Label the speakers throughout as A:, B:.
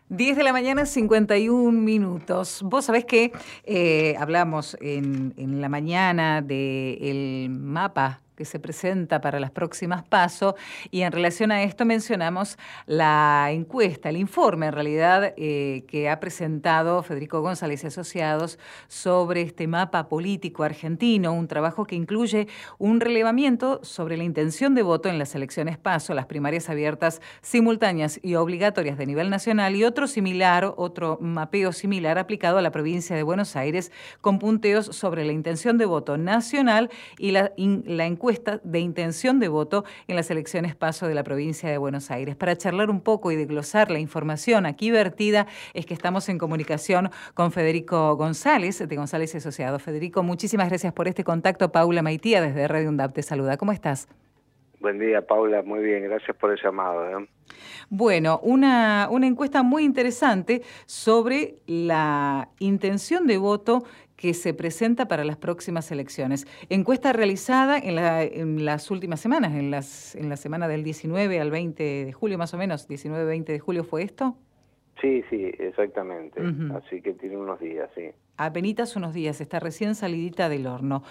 A: 10 de la mañana, 51 minutos. Vos sabés que hablamos en la mañana del mapa que se presenta para las próximas PASO, y en relación a esto mencionamos la encuesta, el informe en realidad que ha presentado Federico González y Asociados sobre este mapa político argentino, un trabajo que incluye un relevamiento sobre la intención de voto en las elecciones PASO, las primarias abiertas, simultáneas y obligatorias de nivel nacional, y otro mapeo similar aplicado a la provincia de Buenos Aires, con punteos sobre la intención de voto nacional y la encuesta de intención de voto en las elecciones PASO de la provincia de Buenos Aires. Para charlar un poco y desglosar la información aquí vertida, es que estamos en comunicación con Federico González, de González y Asociados. Federico, muchísimas gracias por este contacto. Paula Maitía, desde Radio UNDAP, te saluda. ¿Cómo estás?
B: Buen día, Paula. Muy bien, gracias por el llamado.
A: Bueno, una encuesta muy interesante sobre la intención de voto que se presenta para las próximas elecciones. Encuesta realizada en las últimas semanas, en la semana del 19 al 20 de julio, más o menos. 19-20 de julio, ¿fue esto?
B: Sí, exactamente. Así que tiene unos días, sí.
A: Apenitas unos días, está recién salidita del horno.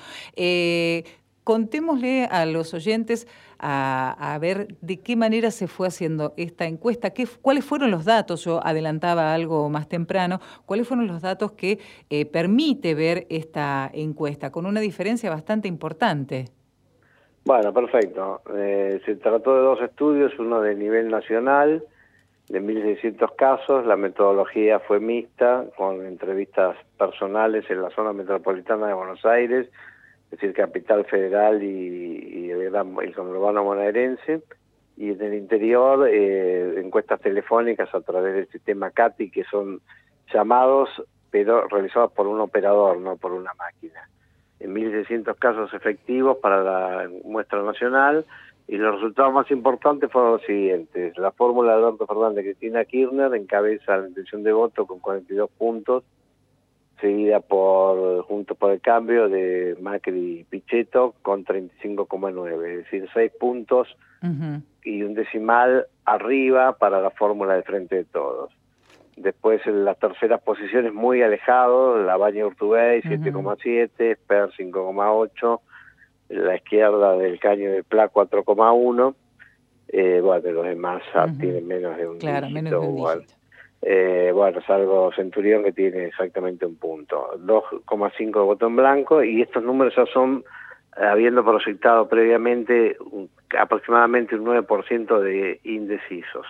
A: Contémosle a los oyentes a ver de qué manera se fue haciendo esta encuesta, cuáles fueron los datos. Yo adelantaba algo más temprano, cuáles fueron los datos que permite ver esta encuesta, con una diferencia bastante importante.
B: Bueno, perfecto. Se trató de dos estudios, uno de nivel nacional, de 1.600 casos. La metodología fue mixta, con entrevistas personales en la zona metropolitana de Buenos Aires, es decir, Capital Federal y el conurbano bonaerense, y en el interior encuestas telefónicas a través del sistema CATI, que son llamados, pero realizados por un operador, no por una máquina. En 1.600 casos efectivos para la muestra nacional, y los resultados más importantes fueron los siguientes. La fórmula de Alberto Fernández Cristina Kirchner encabeza la intención de voto con 42 puntos, seguida por Juntos por el Cambio de Macri y Pichetto con 35,9, es decir, 6 puntos y un decimal arriba para la fórmula de Frente de Todos. Después en las terceras posiciones muy alejados, Labaña Urtubey 7,7, Esper 5,8, la izquierda del Caño de Pla 4,1, bueno, los demás tienen menos de un
A: claro,
B: dígito.
A: Menos de un dígito.
B: Bueno, salvo Centurión, que tiene exactamente un punto, 2,5 de voto en blanco, y estos números ya son, habiendo proyectado previamente aproximadamente un 9% de indecisos.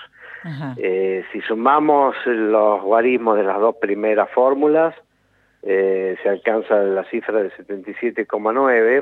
B: Si sumamos los guarismos de las dos primeras fórmulas, se alcanza la cifra de 77,9,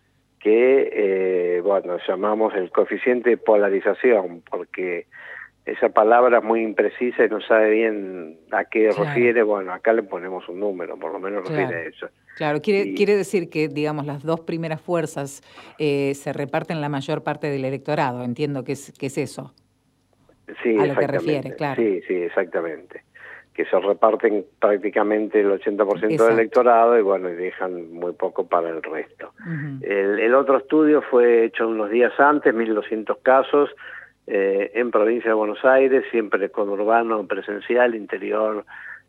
B: que bueno, llamamos el coeficiente de polarización, porque esa palabra es muy imprecisa y no sabe bien a qué refiere. Bueno, acá le ponemos un número, por lo menos refiere a eso.
A: Claro, quiere decir que, digamos, las dos primeras fuerzas se reparten la mayor parte del electorado. Entiendo que es eso.
B: Sí,
A: a lo que refiere, claro.
B: Sí, exactamente. Que se reparten prácticamente el 80% del electorado y bueno, y dejan muy poco para el resto. El otro estudio fue hecho unos días antes, 1.200 casos, en provincia de Buenos Aires, siempre con urbano presencial, interior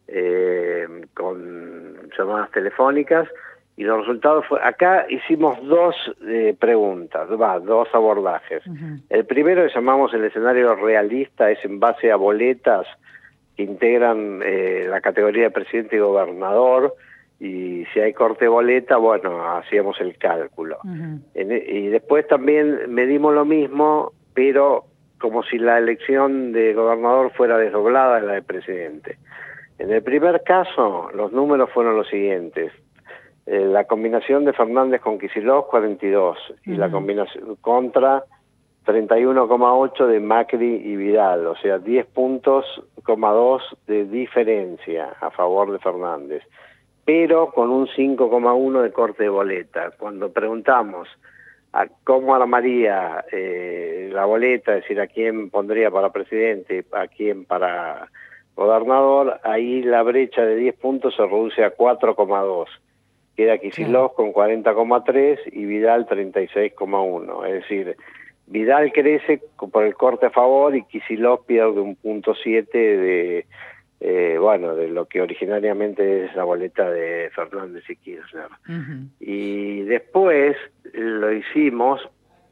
B: con llamadas telefónicas, y los resultados acá hicimos dos preguntas, dos abordajes. El primero, que llamamos el escenario realista, es en base a boletas que integran la categoría de presidente y gobernador, y si hay corte de boleta, bueno, hacíamos el cálculo. Y después también medimos lo mismo, pero como si la elección de gobernador fuera desdoblada de la de presidente. En el primer caso, los números fueron los siguientes. La combinación de Fernández con Kicillof, 42, y la combinación contra 31,8 de Macri y Vidal, o sea, 10 puntos, 2 de diferencia a favor de Fernández, pero con un 5,1 de corte de boleta. Cuando preguntamos a cómo armaría la boleta, es decir, a quién pondría para presidente, a quién para gobernador, ahí la brecha de 10 puntos se reduce a 4,2. Queda Kicillof con 40,3 y Vidal 36,1. Es decir, Vidal crece por el corte a favor y Kicillof pierde un 0,7 bueno, de lo que originariamente es la boleta de Fernández y Kirchner. Y después lo hicimos,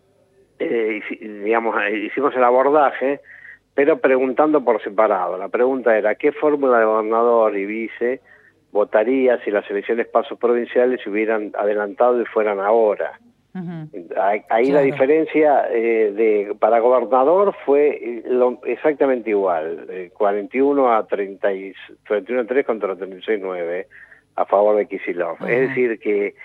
B: hicimos el abordaje, pero preguntando por separado. La pregunta era, ¿qué fórmula de gobernador y vice votaría si las elecciones pasos provinciales se hubieran adelantado y fueran ahora? Ahí la diferencia para gobernador fue exactamente igual, 41 a 3 contra 36-9 a favor de Kicillof. Es decir que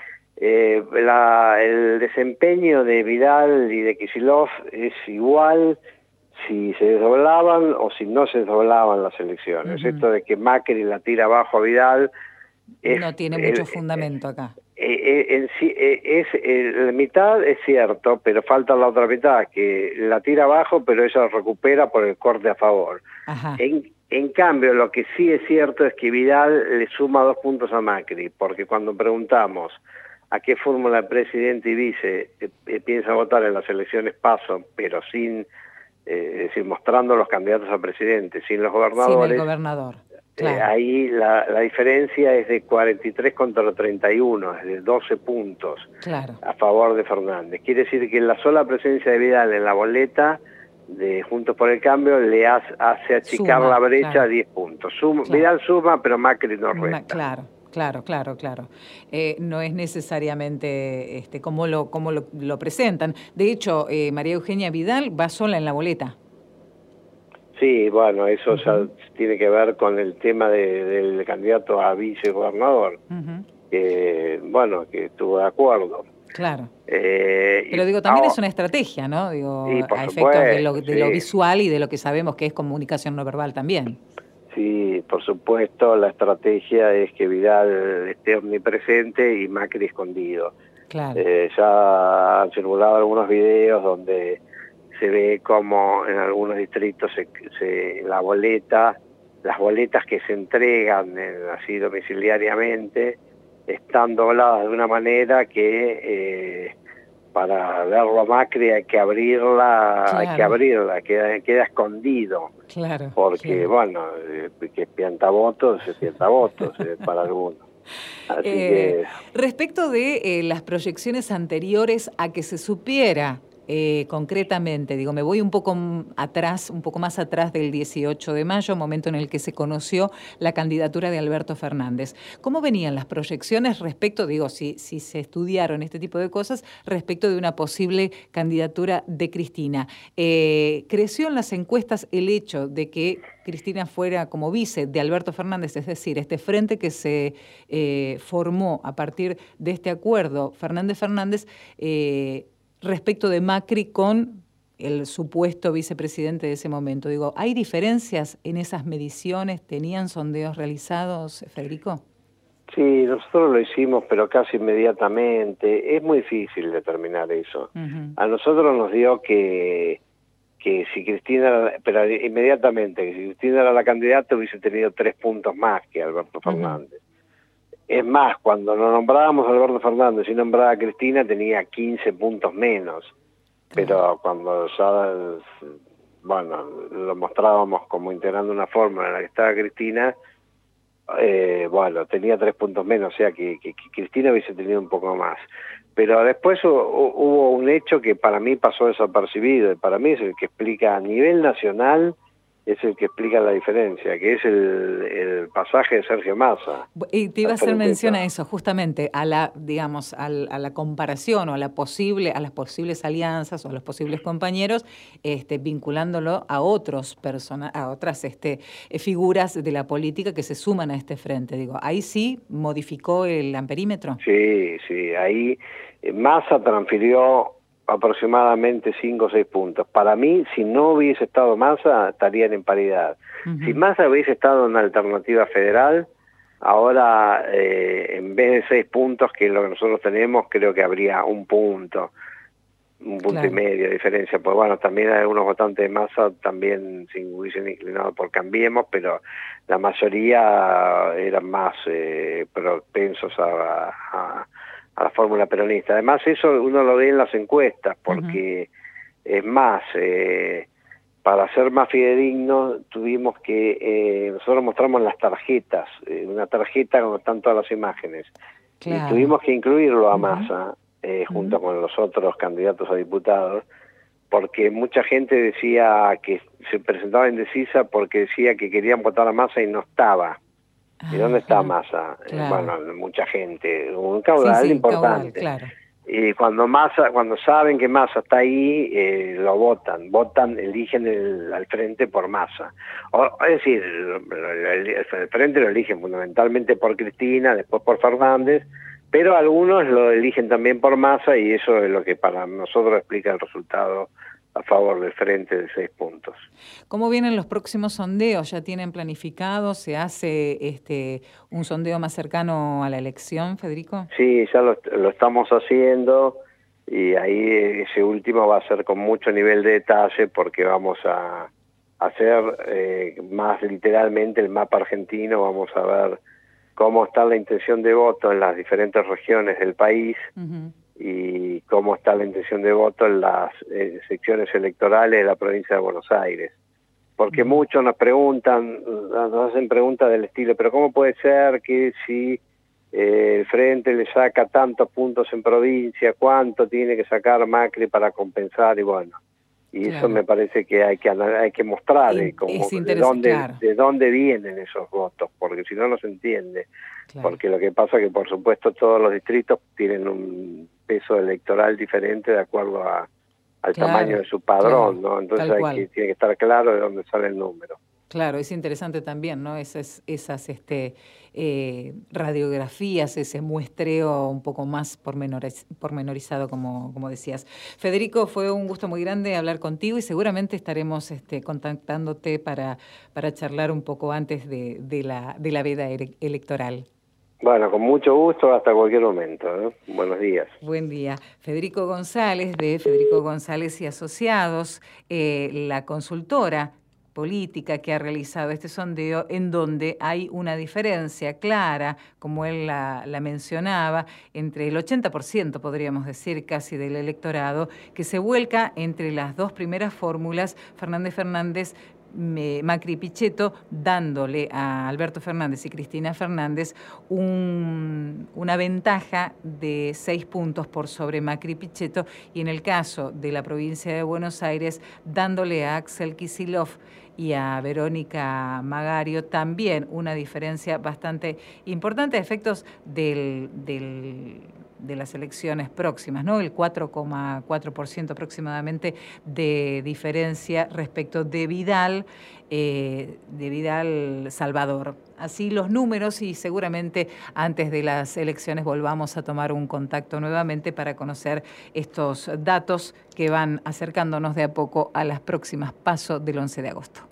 B: el desempeño de Vidal y de Kicillof es igual si se desdoblaban o si no se desdoblaban las elecciones. Esto de que Macri la tira abajo a Vidal
A: no tiene mucho fundamento acá.
B: La mitad es cierto, pero falta la otra mitad, que la tira abajo, pero ella lo recupera por el corte a favor. En cambio, lo que sí es cierto es que Vidal le suma 2 puntos a Macri, porque cuando preguntamos a qué fórmula presidente y vice piensa votar en las elecciones paso, pero sin, es decir, mostrando los candidatos a presidente, sin los gobernadores.
A: Sin el gobernador. Claro.
B: Ahí la diferencia es de 43 contra 31, es de 12 puntos a favor de Fernández. Quiere decir que la sola presencia de Vidal en la boleta de Juntos por el Cambio le hace achicar la brecha a 10 puntos. Vidal suma, pero Macri no resta.
A: Claro. No es necesariamente como lo presentan. De hecho, María Eugenia Vidal va sola en la boleta.
B: Sí, bueno, eso ya tiene que ver con el tema del candidato a vicegobernador, que estuvo de acuerdo.
A: Claro. Pero digo, también es una estrategia, ¿no? Digo, a efectos de lo visual y de lo que sabemos que es comunicación no verbal también.
B: Sí, por supuesto, la estrategia es que Vidal esté omnipresente y Macri escondido.
A: Claro.
B: Ya han circulado algunos videos donde se ve como en algunos distritos las boletas que se entregan así domiciliariamente están dobladas de una manera que para verlo a Macri hay que abrirla, queda escondido.
A: Claro.
B: Porque, bueno, que es piantavotos, es piantavotos para algunos. Así que...
A: Respecto de las proyecciones anteriores a que se supiera concretamente, digo, me voy un poco más atrás del 18 de mayo, momento en el que se conoció la candidatura de Alberto Fernández. ¿Cómo venían las proyecciones respecto, digo, si se estudiaron este tipo de cosas, respecto de una posible candidatura de Cristina? ¿Creció en las encuestas el hecho de que Cristina fuera como vice de Alberto Fernández, es decir, este frente que se formó a partir de este acuerdo Fernández-Fernández, respecto de Macri con el supuesto vicepresidente de ese momento? Digo, ¿hay diferencias en esas mediciones? ¿Tenían sondeos realizados, Federico?
B: Sí, nosotros lo hicimos, pero casi inmediatamente. Es muy difícil determinar eso. A nosotros nos dio que si Cristina, pero inmediatamente, que si Cristina era la candidata hubiese tenido 3 puntos más que Alberto Fernández. Es más, cuando lo nombrábamos a Alberto Fernández y nombraba a Cristina tenía 15 puntos menos, pero cuando ya, lo mostrábamos como integrando una fórmula en la que estaba Cristina, tenía 3 puntos menos, o sea que Cristina hubiese tenido un poco más. Pero después hubo un hecho que para mí pasó desapercibido, y para mí es el que explica a nivel nacional, es el que explica la diferencia, que es el pasaje de Sergio Massa.
A: Y te iba a hacer mención a eso, justamente, a la comparación o a las posibles alianzas o a los posibles compañeros, vinculándolo a otras figuras de la política que se suman a este frente. Digo, ahí sí modificó el amperímetro.
B: Sí, ahí Massa transfirió aproximadamente 5 o 6 puntos. Para mí, si no hubiese estado Massa, estarían en paridad. Si Massa hubiese estado en una alternativa federal, ahora en vez de 6 puntos, que es lo que nosotros tenemos, creo que habría un punto y medio de diferencia. Pues bueno, también hay algunos votantes de Massa también se hubiesen inclinado por Cambiemos, pero la mayoría eran más propensos a la fórmula peronista. Además, eso uno lo ve en las encuestas, porque es más, para ser más fidedignos tuvimos que, nosotros mostramos las tarjetas, una tarjeta donde están todas las imágenes, y tuvimos que incluirlo a Massa, junto con los otros candidatos a diputados, porque mucha gente decía que se presentaba indecisa porque decía que querían votar a Massa y no estaba. ¿Y dónde está Massa? Bueno, mucha gente, un caudal importante.
A: Caudal, claro.
B: Y cuando saben que Massa está ahí, lo votan, eligen al frente por Massa. Es decir, el frente lo eligen fundamentalmente por Cristina, después por Fernández, pero algunos lo eligen también por Massa, y eso es lo que para nosotros explica el resultado a favor del frente de 6 puntos.
A: ¿Cómo vienen los próximos sondeos? ¿Ya tienen planificado? ¿Se hace un sondeo más cercano a la elección, Federico?
B: Sí, ya lo estamos haciendo, y ahí ese último va a ser con mucho nivel de detalle, porque vamos a hacer más literalmente el mapa argentino. Vamos a ver cómo está la intención de voto en las diferentes regiones del país, y cómo está la intención de voto en las secciones electorales de la provincia de Buenos Aires. Porque muchos nos hacen preguntas del estilo, pero ¿cómo puede ser que si el Frente le saca tantos puntos en provincia, cuánto tiene que sacar Macri para compensar? Y bueno, eso me parece que hay que mostrar de dónde vienen esos votos, porque si no, no se entiende. Porque lo que pasa es que, por supuesto, todos los distritos tienen un peso electoral diferente de acuerdo al tamaño de su padrón, ¿no? Entonces tiene que estar claro de dónde sale el número.
A: Claro, es interesante también, ¿no? Esas radiografías, ese muestreo un poco más pormenorizado, como decías. Federico, fue un gusto muy grande hablar contigo, y seguramente estaremos contactándote para charlar un poco antes de la veda electoral.
B: Bueno, con mucho gusto, hasta cualquier momento, ¿eh? Buenos días.
A: Buen día. Federico González, de Federico González y Asociados, la consultora política que ha realizado este sondeo, en donde hay una diferencia clara, como él la mencionaba, entre el 80%, podríamos decir, casi del electorado, que se vuelca entre las dos primeras fórmulas, Fernández, Macri y Pichetto, dándole a Alberto Fernández y Cristina Fernández una ventaja de 6 puntos por sobre Macri y Pichetto, y en el caso de la provincia de Buenos Aires, dándole a Axel Kicillof y a Verónica Magario también una diferencia bastante importante a efectos de las elecciones próximas, ¿no? El 4,4% aproximadamente de diferencia respecto de Vidal Salvador. Así los números, y seguramente antes de las elecciones volvamos a tomar un contacto nuevamente para conocer estos datos que van acercándonos de a poco a las próximas PASO del 11 de agosto.